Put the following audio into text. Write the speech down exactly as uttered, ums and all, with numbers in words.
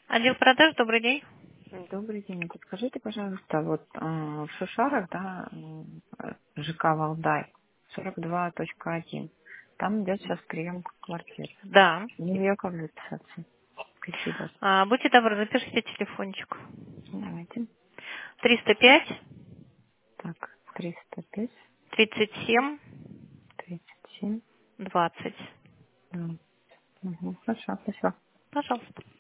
Отдел продаж, добрый день. Добрый день. Подскажите, пожалуйста, вот э, в Шушарах, да, э, ЖК Валдай, сорок два точка один. Там идет сейчас прием квартир. Да. Не яковлев записаться. Спасибо. А, будьте добры, запишите телефончик. Давайте. триста пять Так, триста пять, тридцать семь тридцать семь. двадцать. Да. Угу. Хорошо, спасибо. Пожалуйста.